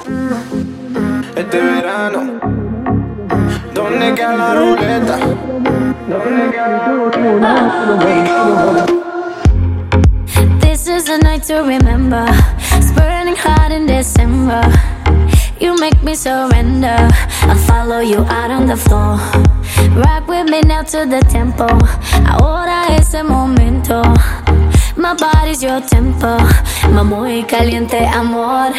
Este verano, ¿dónde queda la ruleta? This is a night to remember. It's burning hot in December. You make me surrender. I'll follow you out on the floor. Rock with me now to the tempo. Ahora es el momento. My body's your tempo. My muy caliente amor.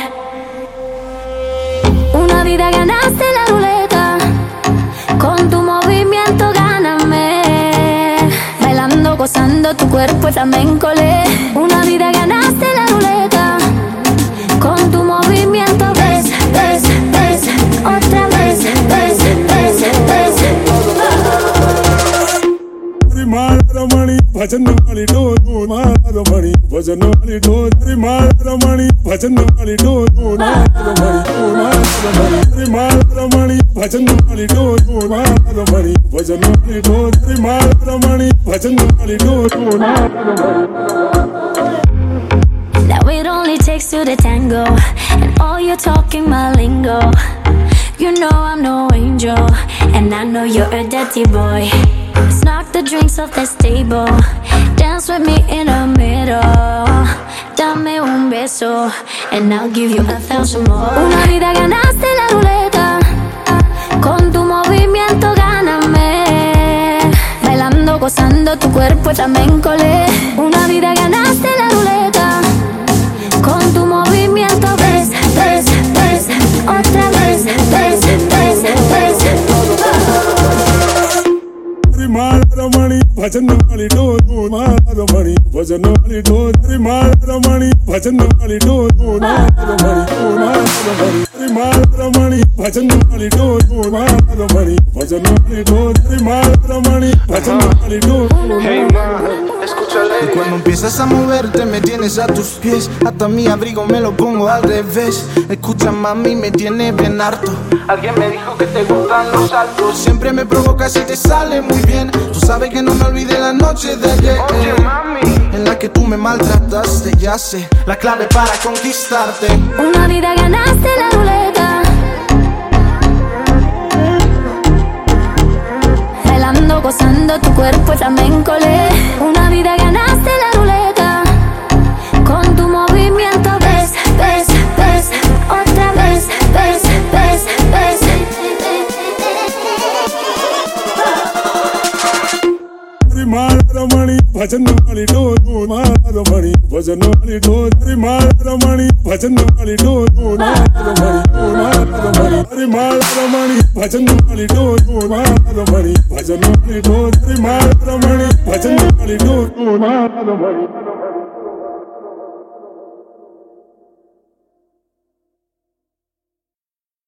Una vida ganaste la ruleta. Con tu movimiento gáname. Bailando, gozando tu cuerpo flamenco. Una vida ganaste la ruleta. Con tu movimiento ves, ves, ves. Otra vez, ves, ves, ves. Ramani, bhajan wali do Ramani, bhajan wali do Ramani, bhajan wali do Ramani, bhajan wali do Ramani, bhajan wali do Ramani, bhajan wali do. Now it only takes two to tango, and all you're talking my lingo. You know I'm no angel, and I know you're a dirty boy. Let's knock the drinks off the table. Dance with me in the middle. Dame un beso, and I'll give you 1,000 more. Una vida ganaste la ruleta. Con tu movimiento gáname. Bailando, gozando tu cuerpo flamenco. Una vida ganaste la ruleta. Con tu movimiento ves, ves, ves. Otra vez, ves, ves, ves. Ramani, bhajan wali do Ramani, bhajan wali do Ramani, bhajan wali do Ramani, bhajan wali do Ramani, bhajan wali do Ramani, bhajan wali do. Hey ma, escúchale. Y cuando empiezas a moverte me tienes a tus pies. Hasta mi abrigo me lo pongo al revés. Escucha mami, me tiene bien harto. Alguien me dijo que te gustan los altos. Siempre me provocas y te sale muy bien. Tú sabes que no me olvidé la noche de ayer. Oye mami, en la que tú me maltrataste, ya sé la clave para conquistarte. Una vida ganaste la ruleta. Bailando, gozando tu cuerpo flamenco. Una vida ganaste la ruleta. Con tu movimiento ves, ves, ves. Otra vez, ves, ves, ves. Ramani, bhajan wali do Ramani, bhajan wali do Ramani, bhajan wali do Ramani, bhajan wali do Ramani, bhajan wali do Ramani, bhajan wali do.